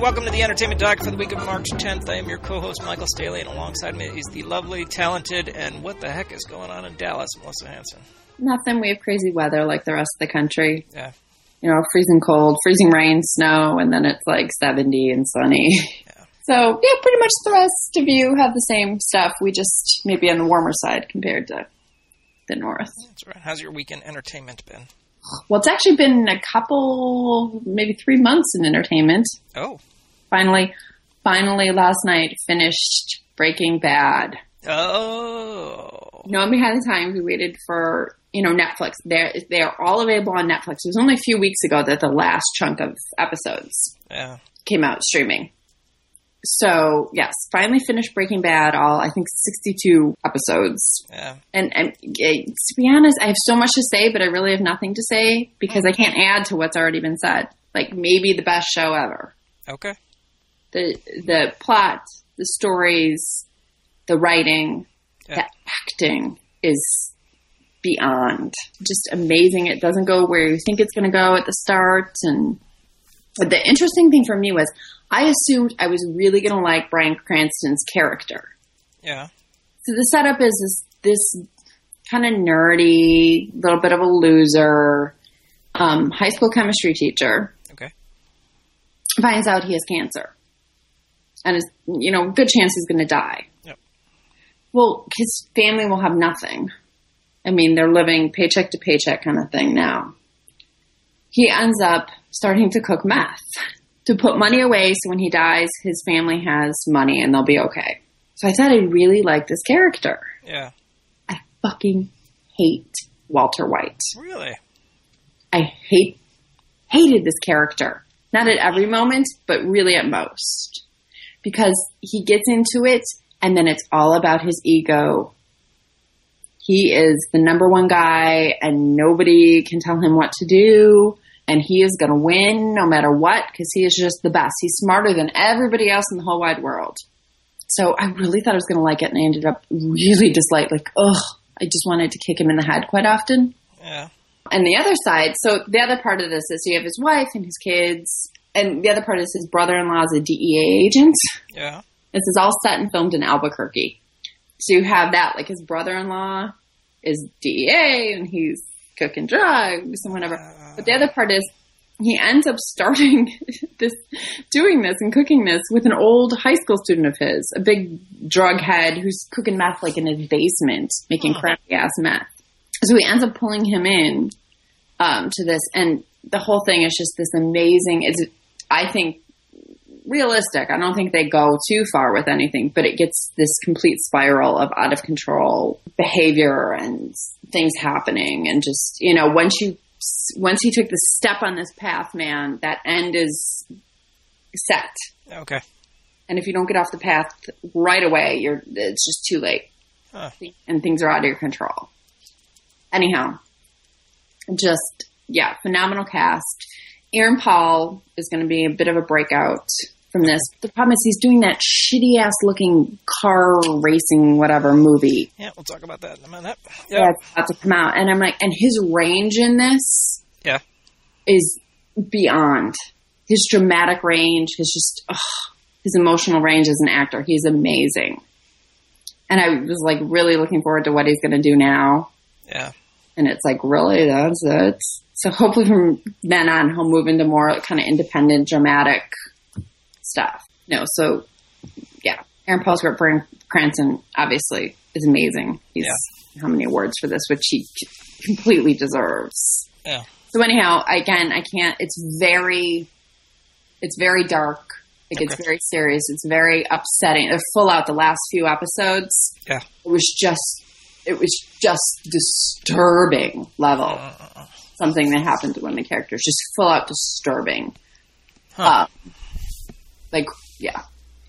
welcome to the Entertainment Doc for the week of March 10th. I am your co-host, Michael Staley, and alongside me is the lovely, talented, and what the heck is going on in Dallas, Melissa Hanson? Nothing. We have crazy weather like the rest of the country. Yeah. You know, freezing cold, freezing rain, snow, and then it's like 70 and sunny. Yeah. So, yeah, pretty much the rest of you have the same stuff. We just may be on the warmer side compared to the north. That's right. How's your weekend entertainment been? Well, it's actually been a couple, maybe 3 months in entertainment. Oh. Finally, last night, finished Breaking Bad. Oh. No behind the times. We waited for, Netflix. They are all available on Netflix. It was only a few weeks ago that the last chunk of episodes came out streaming. So, yes, finally finished Breaking Bad, I think 62 episodes. Yeah. And to be honest, I have so much to say, but I really have nothing to say because I can't add to what's already been said. Like, maybe the best show ever. Okay. The plot, the stories, the writing, the acting is beyond just amazing. It doesn't go where you think it's going to go at the start. And the interesting thing for me was I assumed I was really going to like Bryan Cranston's character. Yeah. So the setup is this kind of nerdy, little bit of a loser, high school chemistry teacher. Okay. Finds out he has cancer. And is, good chance he's going to die. Yep. Well, his family will have nothing. I mean, they're living paycheck to paycheck kind of thing now. He ends up starting to cook meth to put money away so when he dies, his family has money and they'll be okay. So I thought I really liked this character. Yeah. I fucking hate Walter White. Really? I hated this character. Not at every moment, but really at most. Because he gets into it and then it's all about his ego. He is the number one guy and nobody can tell him what to do. And he is going to win no matter what because he is just the best. He's smarter than everybody else in the whole wide world. So I really thought I was going to like it and I ended up really I just wanted to kick him in the head quite often. Yeah. And the other side, so the other part of this is you have his wife and his kids. And the other part is his brother-in-law is a DEA agent. Yeah. This is all set and filmed in Albuquerque. So you have that, like his brother-in-law is DEA and he's cooking drugs and whatever. But the other part is he ends up starting doing this and cooking this with an old high school student of his, a big drug head who's cooking meth like in his basement, making crappy ass meth. So he ends up pulling him in to this, and the whole thing is just this amazing. It's, I think, realistic. I don't think they go too far with anything, but it gets this complete spiral of out of control behavior and things happening, and just once he took the step on this path, man, that end is set. Okay. And if you don't get off the path right away, it's just too late. Huh. And things are out of your control. Anyhow, phenomenal cast. Aaron Paul is going to be a bit of a breakout from this. The problem is he's doing that shitty ass looking car racing whatever movie. Yeah, we'll talk about that in a minute. Yeah, it's about to come out. And I'm like, and his range in this is beyond. His dramatic range, his emotional range as an actor. He's amazing. And I was like really looking forward to what he's going to do now. Yeah. And it's like, really, that's it? So hopefully from then on, he'll move into more kind of independent, dramatic stuff. So, yeah. Aaron Paul's Bryan Cranston, obviously, is amazing. He's how many awards for this, which he completely deserves. Yeah. So anyhow, again, I can't, it's very dark. It gets very serious. It's very upsetting. Full out the last few episodes. Yeah. It was just disturbing level. Something that happened to one of the characters. Just full out disturbing. Huh. But yeah,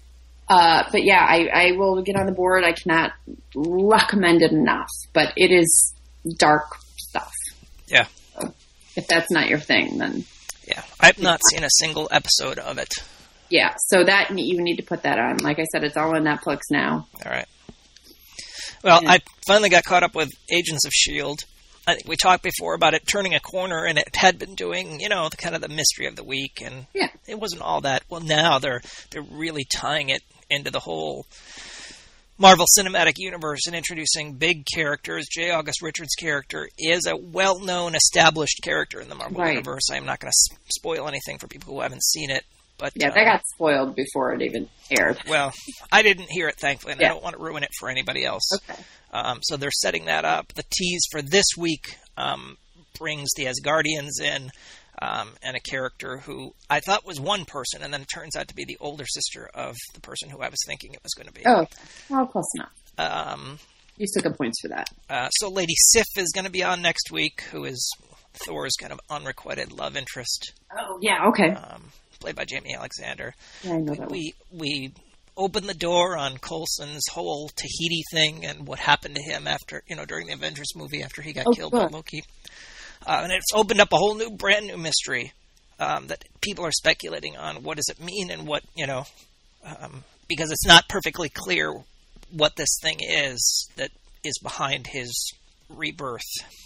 I will get on the board. I cannot recommend it enough, but it is dark stuff. Yeah. So if that's not your thing, then. Yeah. I've not seen a single episode of it. Yeah. So that you need to put that on. Like I said, it's all on Netflix now. All right. Well, I finally got caught up with Agents of S.H.I.E.L.D. I think we talked before about it turning a corner, and it had been doing, the kind of the mystery of the week, and it wasn't all that. Well, now they're really tying it into the whole Marvel Cinematic Universe and introducing big characters. J. August Richards' character is a well-known, established character in the Marvel Universe. I'm not going to spoil anything for people who haven't seen it. But that got spoiled before it even aired. Well, I didn't hear it, thankfully, and I don't want to ruin it for anybody else. Okay. So they're setting that up. The tease for this week brings the Asgardians in, and a character who I thought was one person, and then it turns out to be the older sister of the person who I was thinking it was going to be. Oh, well, close enough. You still get points for that. So Lady Sif is going to be on next week, who is Thor's kind of unrequited love interest. Oh, yeah, okay. Played by Jamie Alexander. Yeah, I know that we opened the door on Coulson's whole Tahiti thing and what happened to him after, during the Avengers movie after he got killed by Loki. And it's opened up a whole brand new mystery that people are speculating on. What does it mean, and what, because it's not perfectly clear what this thing is that is behind his rebirth.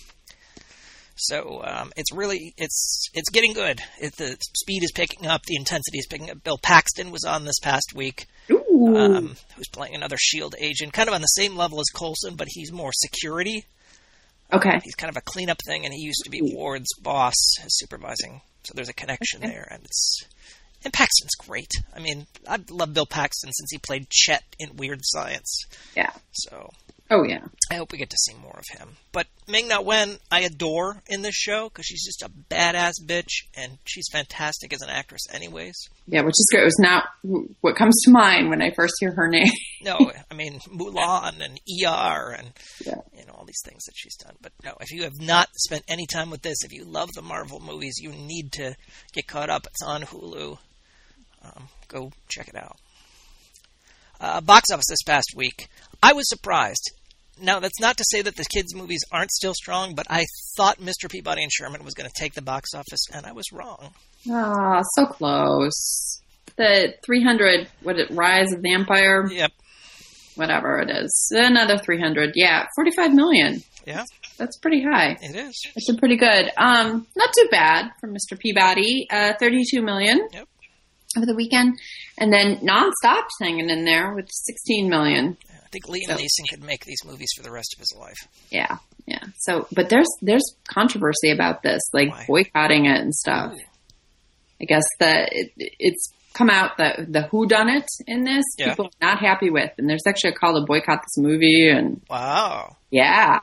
So it's getting good. The speed is picking up. The intensity is picking up. Bill Paxton was on this past week, who's playing another S.H.I.E.L.D. agent, kind of on the same level as Coulson, but he's more security. Okay. He's kind of a cleanup thing, and he used to be Ward's boss, supervising. So there's a connection there, and Paxton's great. I mean, I've loved Bill Paxton since he played Chet in Weird Science. Yeah. So. Oh, yeah. I hope we get to see more of him. But Ming-Na Wen, I adore in this show because she's just a badass bitch, and she's fantastic as an actress anyways. Yeah, which is great. It was not what comes to mind when I first hear her name. No, I mean, Mulan and ER and all these things that she's done. But no, if you have not spent any time with this, if you love the Marvel movies, you need to get caught up. It's on Hulu. Go check it out. Box office this past week. I was surprised. Now, that's not to say that the kids' movies aren't still strong, but I thought Mr. Peabody and Sherman was going to take the box office, and I was wrong. Ah, so close. The 300, Rise of the Empire? Yep. Whatever it is. Another 300. Yeah, 45 million. Yeah. That's pretty high. It is. It's pretty good. Not too bad for Mr. Peabody. 32 million. Yep. Over the weekend. And then Nonstop hanging in there with 16 million. I think Liam Neeson could make these movies for the rest of his life. Yeah, yeah. So, but there's controversy about this, like boycotting it and stuff. Ooh. I guess that it's come out that the whodunit in this people are not happy with, and there's actually a call to boycott this movie. And wow, yeah,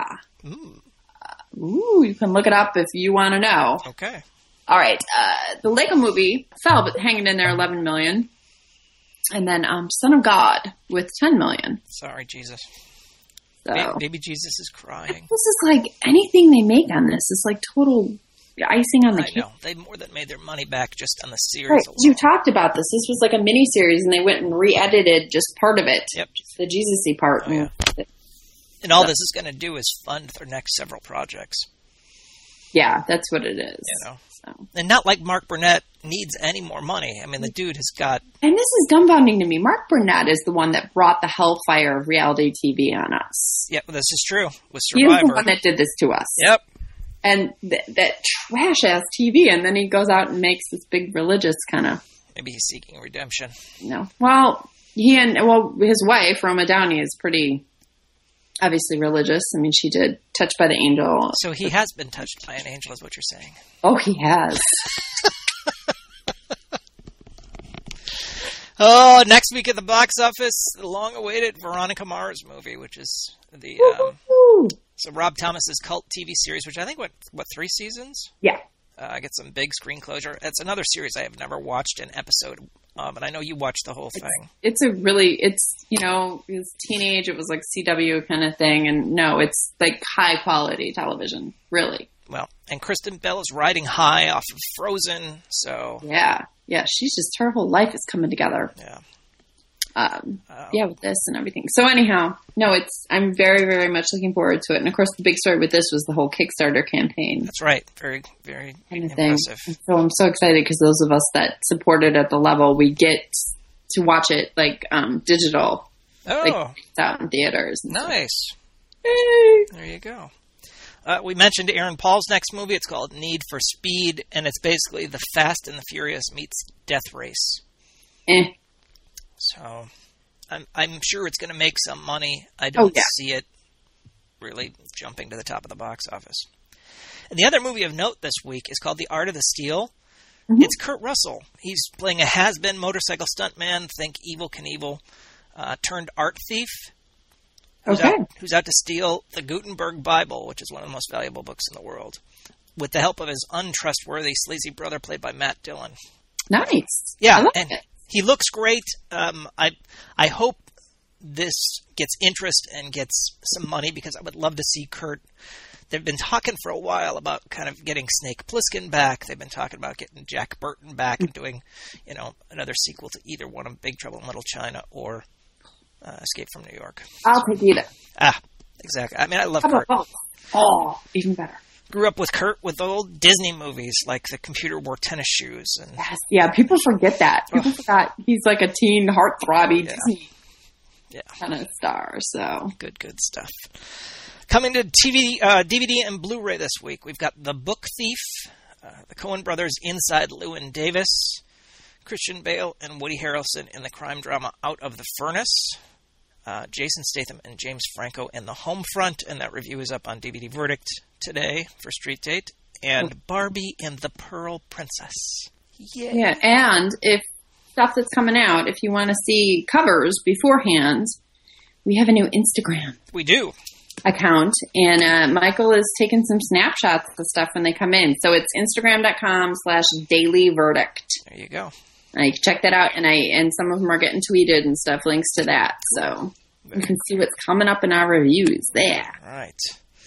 you can look it up if you want to know. Okay. All right, the Lego Movie fell, but hanging in there 11 million. And then Son of God with 10 million. Sorry, Jesus. So, Baby Jesus is crying. This is like anything they make on this is like total icing on the cake. I know. They more than made their money back just on the series right. alone. You talked about this. This was like a mini-series, and they went and re-edited just part of it. Yep. Just the Jesus-y part. Oh, yeah. And all this is going to do is fund their next several projects. Yeah, that's what it is. You know. And not like Mark Burnett needs any more money. I mean, the dude has got... And this is dumbfounding to me. Mark Burnett is the one that brought the hellfire of reality TV on us. Yep, this is true. With Survivor. He's the one that did this to us. Yep. And that trash-ass TV, and then he goes out and makes this big religious kind of... Maybe he's seeking redemption. No. Well, his wife, Roma Downey, is pretty... obviously religious. I mean, she did Touched by the Angel. So he has been touched by an angel, is what you're saying. Oh, he has. Oh, next week at the box office, the long-awaited Veronica Mars movie, which is the so Rob Thomas's cult TV series, which I think what 3 seasons? Yeah. I get some big screen closure. It's another series I have never watched an episode, and I know you watched the whole thing. It's teenage. It was like CW kind of thing, and no, it's like high quality television, really. Well, and Kristen Bell is riding high off of Frozen, so yeah, she's just her whole life is coming together. Yeah. With this and everything. So anyhow, no, I'm very, very much looking forward to it. And of course, the big story with this was the whole Kickstarter campaign. That's right. Very, very kind of impressive. Thing. So I'm so excited because those of us that support it at the level, we get to watch it like digital. Oh. Like, it's out in theaters. Nice. Hey. There you go. We mentioned Aaron Paul's next movie. It's called Need for Speed, and it's basically The Fast and the Furious meets Death Race. So I'm sure it's going to make some money. I don't see it really jumping to the top of the box office. And the other movie of note this week is called The Art of the Steal. Mm-hmm. It's Kurt Russell. He's playing a has-been motorcycle stuntman, think Evel Knievel, turned art thief. Who's out to steal the Gutenberg Bible, which is one of the most valuable books in the world, with the help of his untrustworthy, sleazy brother played by Matt Dillon. Nice. Yeah, and he looks great. I hope this gets interest and gets some money, because I would love to see Kurt. They've been talking for a while about kind of getting Snake Plissken back. They've been talking about getting Jack Burton back and doing, another sequel to either one of Big Trouble in Little China or Escape from New York. I'll take either. Exactly. I mean, I love Kurt. Oh, even better. Grew up with Kurt with old Disney movies like The Computer Wore Tennis Shoes. And yeah, people forget that. People forgot he's like a teen heartthrobby Disney kind of star. So good stuff. Coming to TV, DVD, and Blu-ray this week, we've got The Book Thief, the Coen brothers inside Llewyn Davis, Christian Bale and Woody Harrelson in the crime drama Out of the Furnace, Jason Statham and James Franco in The Homefront, and that review is up on DVD Verdict today for Street Date, and Barbie and the Pearl Princess. Yay. Yeah, and if stuff that's coming out, if you want to see covers beforehand, we have a new Instagram. We do. Account, and Michael is taking some snapshots of stuff when they come in. So it's Instagram.com/dailyverdict. There you go. I check that out, and some of them are getting tweeted and stuff, links to that. So you can see what's coming up in our reviews there. All right.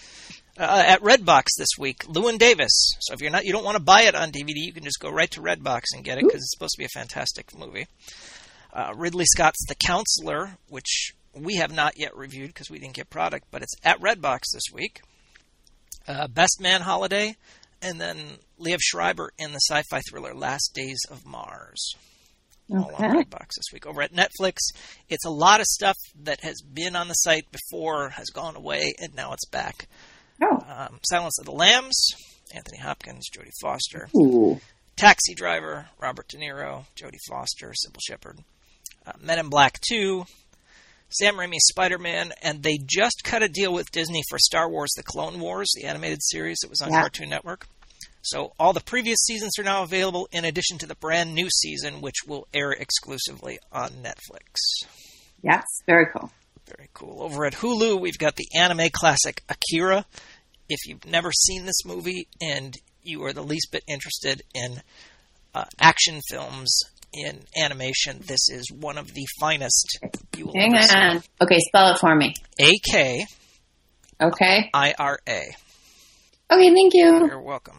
At Redbox this week, Llewyn Davis. So if you don't want to buy it on DVD, you can just go right to Redbox and get it, because it's supposed to be a fantastic movie. Ridley Scott's The Counselor, which we have not yet reviewed because we didn't get product, but it's at Redbox this week. Best Man Holiday, and then Liev Schreiber in the sci-fi thriller Last Days of Mars. All on Redbox this week. Over at Netflix, it's a lot of stuff that has been on the site before, has gone away, and now it's back. Silence of the Lambs, Anthony Hopkins, Jodie Foster. Ooh. Taxi Driver, Robert De Niro, Jodie Foster, Sybil Shepherd. Men in Black 2, Sam Raimi's Spider-Man, and they just cut a deal with Disney for Star Wars: The Clone Wars, the animated series that was on Cartoon Network. So all the previous seasons are now available, in addition to the brand new season, which will air exclusively on Netflix. Yes, very cool. Very cool. Over at Hulu, we've got the anime classic Akira. If you've never seen this movie and you are the least bit interested in action films in animation, this is one of the finest you will ever see. Hang on. Okay, spell it for me. A-K. Okay. I-R-A. Okay, thank you. You're welcome.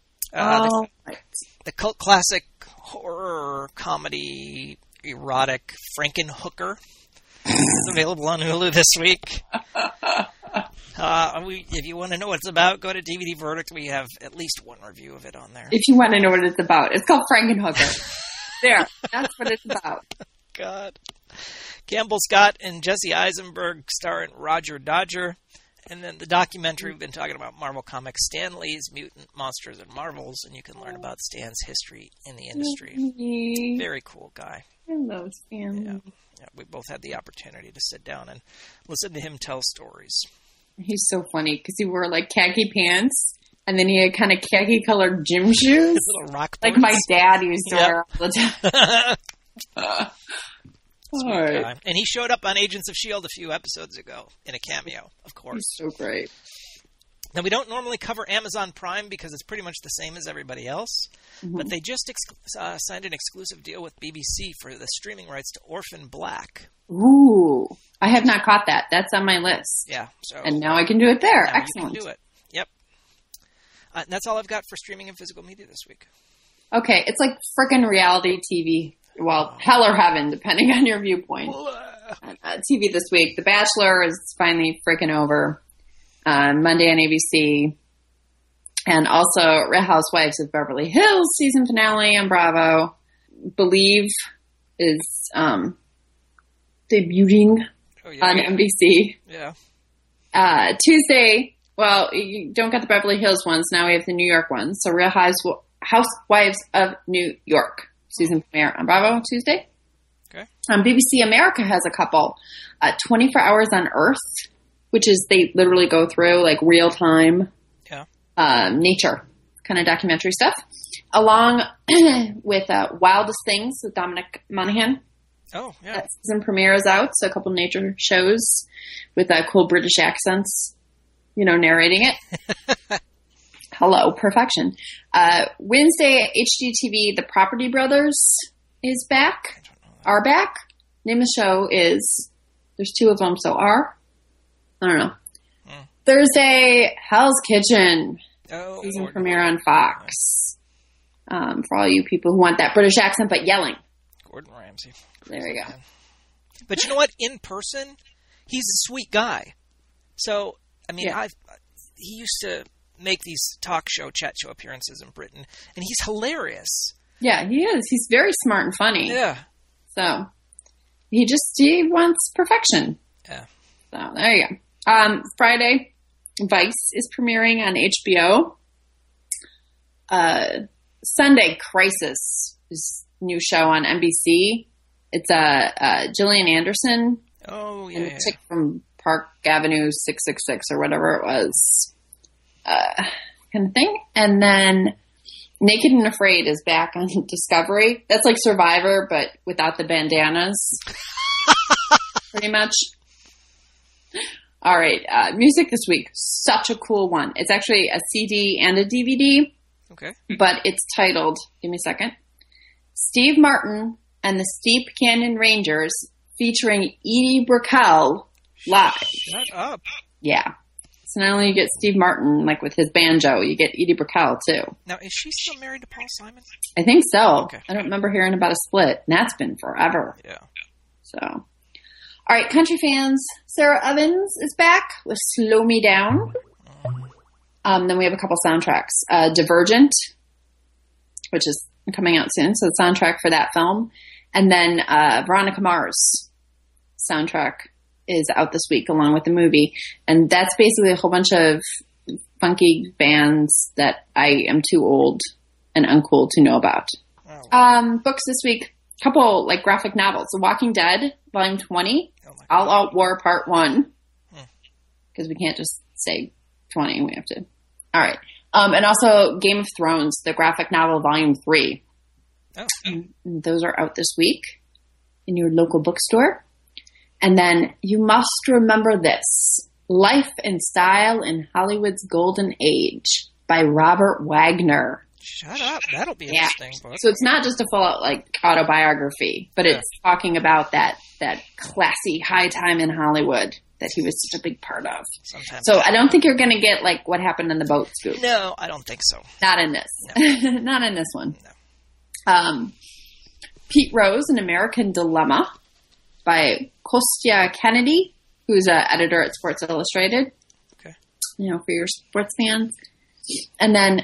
The cult classic horror comedy erotic Frankenhooker is available on Hulu this week. If you want to know what it's about, go to DVD Verdict. We have at least one review of it on there. If you want to know what it's about, it's called Frankenhooker. There, that's what it's about. God. Campbell Scott and Jesse Eisenberg star in Roger Dodger. And then the documentary, we've been talking about Marvel Comics, Stan Lee's Mutant Monsters and Marvels, and you can learn about Stan's history in the industry. Very cool guy. I love Stan. Yeah, we both had the opportunity to sit down and listen to him tell stories. He's so funny because he wore like khaki pants, and then he had kind of khaki colored gym shoes. His little rock boots. Like my dad used to wear all the time. Right. And he showed up on Agents of S.H.I.E.L.D. a few episodes ago in a cameo, of course. He's so great. Now, we don't normally cover Amazon Prime because it's pretty much the same as everybody else, but they just signed an exclusive deal with BBC for the streaming rights to Orphan Black. Ooh. I have not caught that. That's on my list. Yeah. And now I can do it there. Now excellent. You can do it. Yep. And that's all I've got for streaming and physical media this week. Okay. It's like frickin' reality TV. Well, hell or heaven, depending on your viewpoint. TV this week. The Bachelor is finally freaking over. Monday on ABC. And also Real Housewives of Beverly Hills season finale on Bravo. Believe is debuting on NBC. Yeah. Tuesday, Well, you don't get the Beverly Hills ones. Now we have the New York ones. So Real Housewives of New York. Season premiere on Bravo Tuesday. Okay. BBC America has a couple. 24 Hours on Earth, which is they literally go through like real time nature kind of documentary stuff. Along with Wildest Things with Dominic Monaghan. Oh, yeah. That season premiere is out. So a couple nature shows with cool British accents, narrating it. Hello, perfection. Wednesday, HGTV, The Property Brothers is back. Are back. Name of the show is, there's two of them, so I don't know. Thursday, Hell's Kitchen. Season premiere on Fox. For all you people who want that British accent but yelling. Gordon Ramsay. There you go. But you know what? In person, he's a sweet guy. So, I mean, he used to make these chat show appearances in Britain, and he's hilarious. Yeah, he is. He's very smart and funny. Yeah. So, he wants perfection. Yeah. So, there you go. Friday, Vice is premiering on HBO. Sunday, Crisis is a new show on NBC. It's Gillian Anderson. Oh, yeah. And the chick from Park Avenue 666 or whatever it was. Kind of thing. And then Naked and Afraid is back on Discovery. That's like Survivor, but without the bandanas. Pretty much. All right. Music this week. Such a cool one. It's actually a CD and a DVD. Okay. But it's titled, give me a second, Steve Martin and the Steep Canyon Rangers featuring Edie Brickell live. Shut up. Yeah. So not only you get Steve Martin, like with his banjo, you get Edie Brickell too. Now, is she still married to Paul Simon? I think so. Okay. I don't remember hearing about a split. And that's been forever. Yeah. So, all right, country fans. Sarah Evans is back with Slow Me Down. Then we have a couple soundtracks. Divergent, which is coming out soon, so the soundtrack for that film. And then Veronica Mars soundtrack is out this week along with the movie. And that's basically a whole bunch of funky bands that I am too old and uncool to know about. Oh. Books this week, couple like graphic novels. The Walking Dead, Volume 20, All Out War Part 1. Because we can't just say 20, we have to. All right. And also Game of Thrones, the graphic novel, Volume 3. Oh. And those are out this week in your local bookstore. And then you must remember this, Life and Style in Hollywood's Golden Age by Robert Wagner. Shut up. That'll be an interesting book. So it's not just a full-out like autobiography, but it's talking about that classy high time in Hollywood that he was such a big part of. Sometimes. So I don't think you're going to get like what happened in the boat scoop. No, I don't think so. Not in this. No. Not in this one. No. Pete Rose, An American Dilemma by Kostya Kennedy, who's an editor at Sports Illustrated. Okay. For your sports fans. And then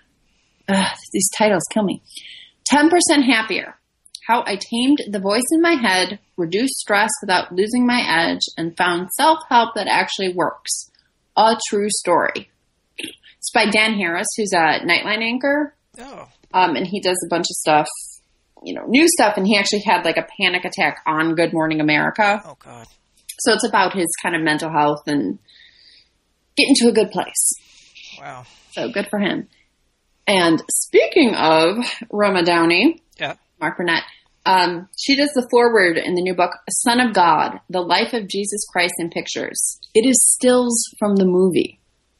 these titles kill me. 10% Happier. How I tamed the voice in my head, reduced stress without losing my edge, and found self-help that actually works. A true story. It's by Dan Harris, who's a Nightline anchor. Oh. And he does a bunch of stuff, new stuff, and he actually had like a panic attack on Good Morning America. Oh, God. So it's about his kind of mental health and getting to a good place. Wow. So good for him. And speaking of Roma Downey, Mark Burnett, she does the foreword in the new book, Son of God, The Life of Jesus Christ in Pictures. It is stills from the movie.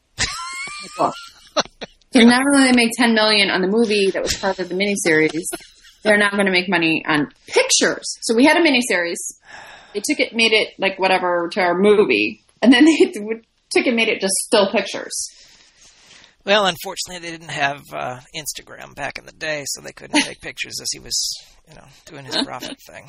So not only they make $10 million on the movie that was part of the miniseries, they're not going to make money on pictures. So we had a miniseries. They took it, made it like whatever to our movie, and then they took it, made it just still pictures. Well, unfortunately, they didn't have Instagram back in the day, so they couldn't take pictures as he was, doing his profit thing.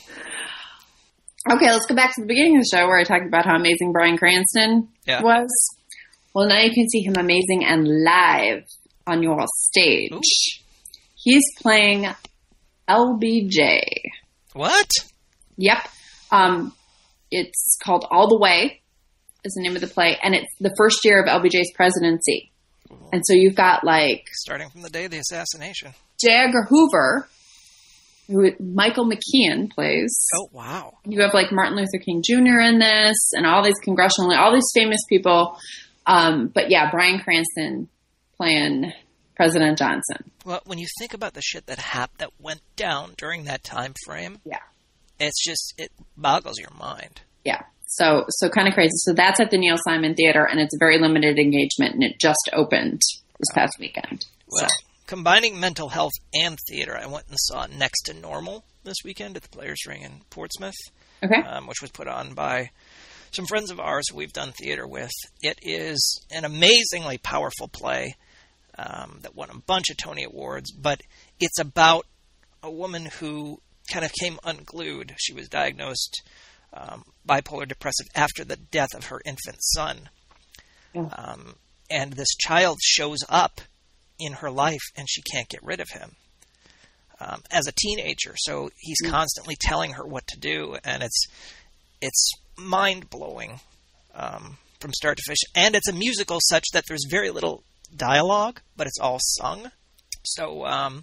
Okay, let's go back to the beginning of the show where I talked about how amazing Bryan Cranston was. Well, now you can see him amazing and live on your stage. Ooh. He's playing LBJ. What? Yep. It's called All the Way. is the name of the play, and it's the first year of LBJ's presidency. And so you've got starting from the day of the assassination, J. Edgar Hoover, who Michael McKean plays. Oh, wow. You have Martin Luther King Jr. in this, and all these all these famous people. But yeah, Bryan Cranston playing President Johnson. Well, when you think about the shit that went down during that time frame, yeah, it boggles your mind. Yeah. So kind of crazy. So that's at the Neil Simon Theater, and it's a very limited engagement, and it just opened this past weekend. Well, combining mental health and theater, I went and saw Next to Normal this weekend at the Players Ring in Portsmouth, okay, which was put on by some friends of ours who we've done theater with. It is an amazingly powerful play that won a bunch of Tony Awards, but it's about a woman who kind of came unglued. She was diagnosed bipolar depressive after the death of her infant son. Yeah. And this child shows up in her life and she can't get rid of him as a teenager. So he's constantly telling her what to do, and it's mind-blowing from start to finish. And it's a musical such that there's very little dialogue, but it's all sung. So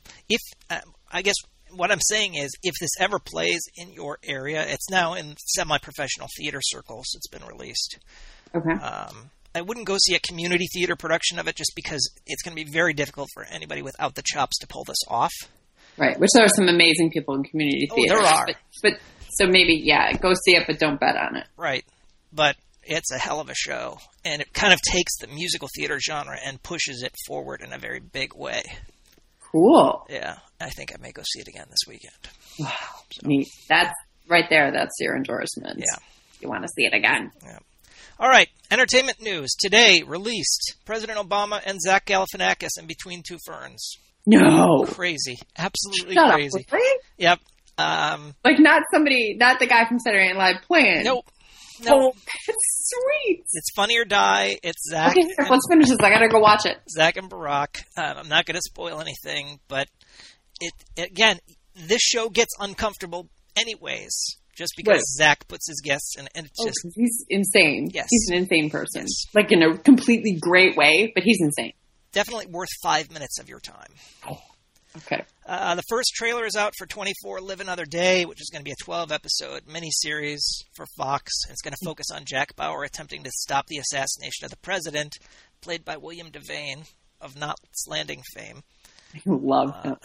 I guess what I'm saying is, if this ever plays in your area, it's now in semi-professional theater circles. It's been released. Okay. I wouldn't go see a community theater production of it just because it's going to be very difficult for anybody without the chops to pull this off. Right, which there are some amazing people in community theater. There are. But so maybe, yeah, go see it, but don't bet on it. Right. But it's a hell of a show, and it kind of takes the musical theater genre and pushes it forward in a very big way. Cool. Yeah, I think I may go see it again this weekend. Wow, neat. That's right there. That's your endorsement. Yeah. You want to see it again. Yeah. All right, entertainment news. Today, released President Obama and Zach Galifianakis in Between Two Ferns. No. Crazy. Absolutely Shut crazy. Up, really? Yep. Not the guy from Saturday Night Live playing. Nope. Oh, that's sweet. It's Funny or Die. It's Zach. Okay, let's finish this. I gotta go watch it. Zach and Barack. I'm not going to spoil anything, but again, this show gets uncomfortable anyways, just because Zach puts his guests in, and it's just he's insane. Yes, he's an insane person, yes. In a completely great way, but he's insane. Definitely worth 5 minutes of your time. Oh, okay. The first trailer is out for 24 Live Another Day, which is going to be a 12-episode miniseries for Fox. It's going to focus on Jack Bauer attempting to stop the assassination of the president, played by William Devane of Knots Landing fame. I love him.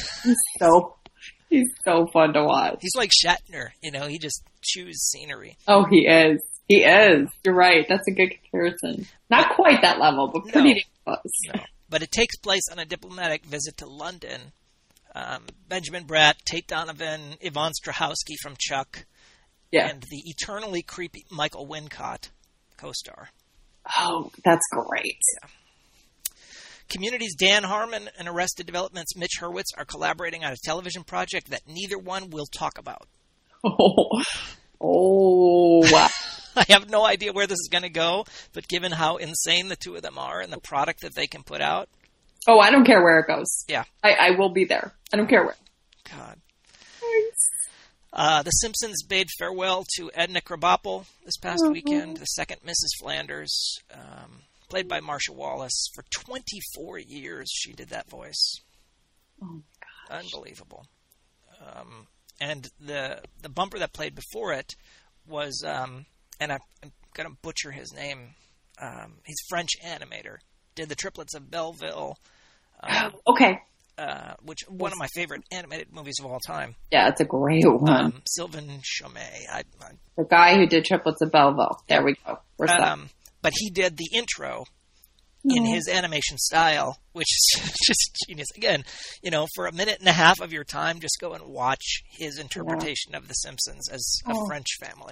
He's so fun to watch. He's like Shatner, he just chews scenery. Oh, he is. He is. You're right. That's a good comparison. Not quite that level, but pretty close. No. But it takes place on a diplomatic visit to London. Benjamin Bratt, Tate Donovan, Yvonne Strahovski from Chuck, and the eternally creepy Michael Wincott co-star. Oh, that's great. Yeah. Community's Dan Harmon and Arrested Development's Mitch Hurwitz are collaborating on a television project that neither one will talk about. Oh, wow. I have no idea where this is going to go, but given how insane the two of them are and the product that they can put out. Oh, I don't care where it goes. Yeah. I will be there. I don't care where. God. Thanks. The Simpsons bade farewell to Edna Krabappel this past weekend, the second Mrs. Flanders, played by Marsha Wallace. For 24 years, she did that voice. Oh, gosh. Unbelievable. And the bumper that played before it was, and I'm going to butcher his name, he's a French animator, did The Triplets of Belleville. Okay. Which one of my favorite animated movies of all time. Yeah, it's a great one. Sylvain Chomet. The guy who did Triplets of Belleville. There we go. But he did the intro in his animation style, which is just genius. Again, for a minute and a half of your time, just go and watch his interpretation of The Simpsons as a French family.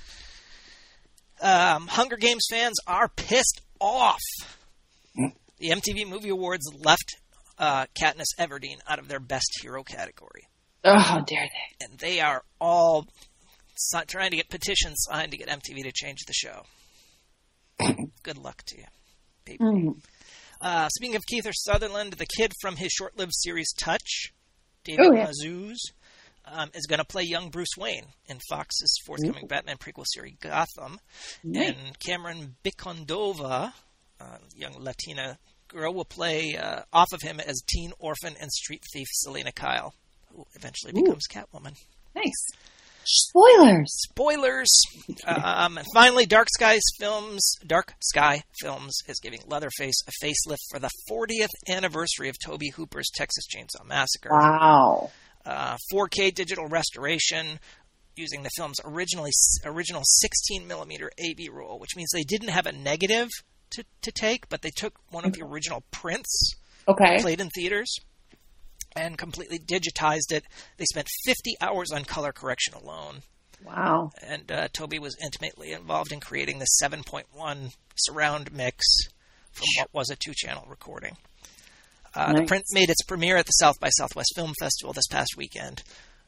Hunger Games fans are pissed off. The MTV Movie Awards left Katniss Everdeen out of their Best Hero category. Oh, how dare they? And they are all trying to get petitions signed to get MTV to change the show. Good luck to you, baby. Speaking of Kiefer Sutherland, the kid from his short-lived series Touch, David Mazouz, is going to play young Bruce Wayne in Fox's forthcoming Batman prequel series Gotham. Nice. And Cameron Bicondova, young Latina girl, will play off of him as teen orphan and street thief Selena Kyle, who eventually becomes Catwoman. Nice. Spoilers. And finally, Dark Sky Films is giving Leatherface a facelift for the 40th anniversary of Tobe Hooper's Texas Chainsaw Massacre. Wow. 4K digital restoration using the film's original 16mm AV roll, which means they didn't have a negative to take, but they took one of the original prints played in theaters and completely digitized it. They spent 50 hours on color correction alone. Wow. And Tobe was intimately involved in creating the 7.1 surround mix from what was a 2-channel recording. Nice. The print made its premiere at the South by Southwest Film Festival this past weekend,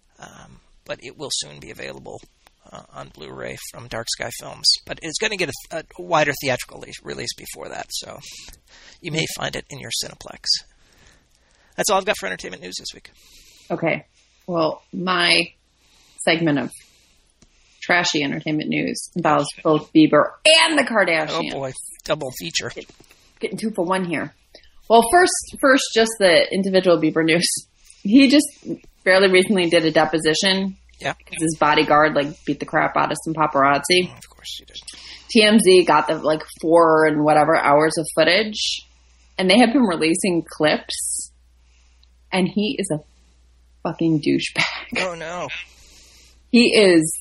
but it will soon be available on Blu-ray from Dark Sky Films. But it's going to get a wider theatrical release before that, so you may find it in your Cineplex. That's all I've got for entertainment news this week. Okay. Well, my segment of trashy entertainment news involves both Bieber and the Kardashians. Oh boy, double feature. Getting 2 for 1 here. Well, first, just the individual Bieber news. He just fairly recently did a deposition. Yeah. Because his bodyguard beat the crap out of some paparazzi. Of course he did. TMZ got the 4 and whatever hours of footage, and they have been releasing clips, and he is a fucking douchebag. Oh no. He is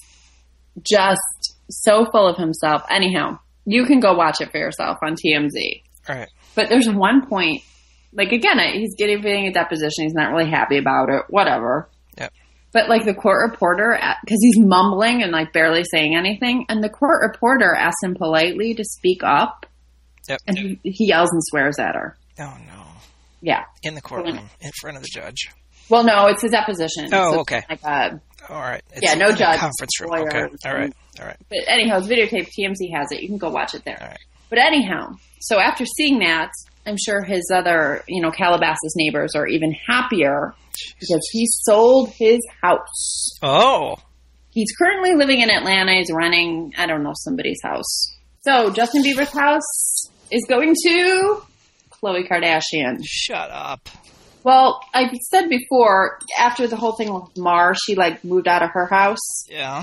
just so full of himself. Anyhow, you can go watch it for yourself on TMZ. All right. But there's one point, again, he's giving a deposition. He's not really happy about it. Whatever. Yep. But the court reporter, because he's mumbling and barely saying anything, and the court reporter asks him politely to speak up. Yep. And he yells and swears at her. Oh no. Yeah. In the courtroom, in front of the judge. Well, no, it's a deposition. Oh, so okay. All right. It's no judge. Conference room. Okay. All right. But anyhow, it's videotaped. TMZ has it. You can go watch it there. All right. But anyhow, so after seeing that, I'm sure his other, Calabasas neighbors are even happier because he sold his house. Oh. He's currently living in Atlanta. He's renting, I don't know, somebody's house. So Justin Bieber's house is going to Khloe Kardashian. Shut up. Well, I've said before, after the whole thing with Mar, she moved out of her house. Yeah.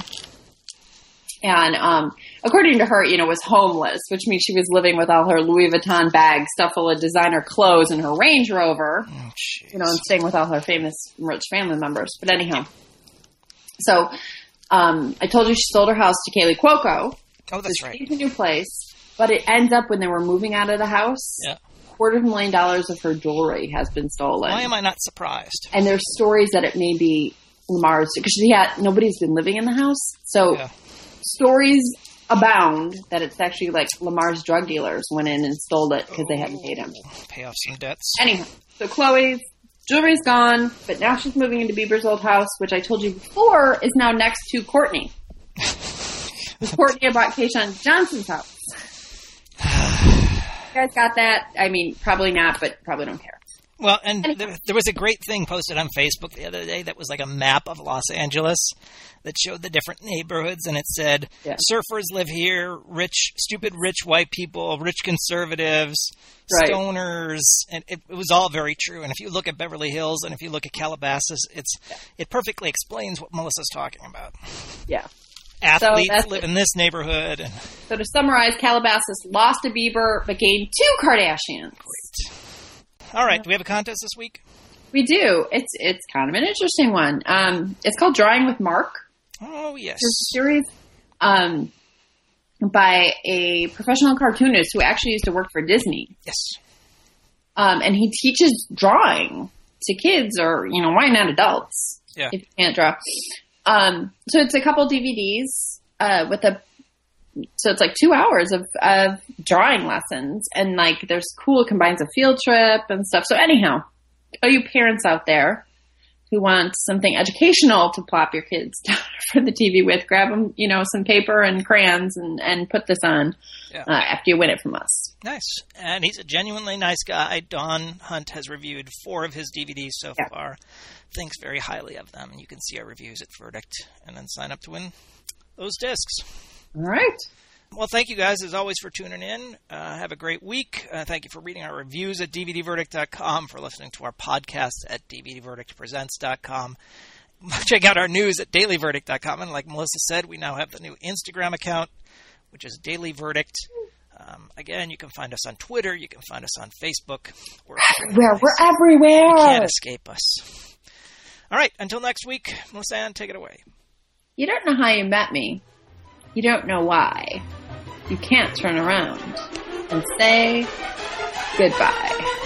And according to her, was homeless, which means she was living with all her Louis Vuitton bags, stuff full of designer clothes, and her Range Rover. Oh, and staying with all her famous rich family members. But anyhow, so I told you she sold her house to Kaylee Cuoco. Oh, that's right. She's a new place, but it ends up when they were moving out of the house. Yeah. $250,000 of her jewelry has been stolen. Why am I not surprised? And there's stories that it may be Lamar's, because nobody's been living in the house. So stories abound that it's actually Lamar's drug dealers went in and stole it because they hadn't paid him. Pay off some debts. Anyhow, so Khloe's jewelry's gone, but now she's moving into Bieber's old house, which I told you before is now next to Kourtney. Kourtney bought Keyshawn Johnson's house. You guys got that? I mean, probably not, but probably don't care. Well, and there was a great thing posted on Facebook the other day that was a map of Los Angeles that showed the different neighborhoods, and it said, surfers live here, stupid rich white people, rich conservatives, stoners, and it was all very true. And if you look at Beverly Hills and if you look at Calabasas, it perfectly explains what Melissa's talking about. Yeah. Athletes live in this neighborhood. So to summarize, Calabasas lost to Bieber, but gained 2 Kardashians. Great. All right. Do we have a contest this week? We do. It's kind of an interesting one. It's called Drawing with Mark. Oh, yes. It's a series by a professional cartoonist who actually used to work for Disney. Yes. And he teaches drawing to kids or, why not adults if you can't draw. So it's a couple DVDs so it's 2 hours of drawing lessons, and there's cool, it combines a field trip and stuff. So anyhow, all you parents out there, who want something educational to plop your kids down for the TV with, grab them, some paper and crayons and put this on after you win it from us. Nice. And he's a genuinely nice guy. Don Hunt has reviewed 4 of his DVDs so far. Thinks very highly of them. You can see our reviews at Verdict and then sign up to win those discs. All right. Well, thank you guys, as always, for tuning in. Have a great week. Thank you for reading our reviews at DVDverdict.com, for listening to our podcasts at DVDverdictpresents.com. Check out our news at DailyVerdict.com. And like Melissa said, we now have the new Instagram account, which is Daily Verdict. Again, you can find us on Twitter. You can find us on Facebook. We're everywhere. We're everywhere. You can't escape us. All right. Until next week, Melissa Ann, take it away. You don't know how you met me. You don't know why. You can't turn around and say goodbye.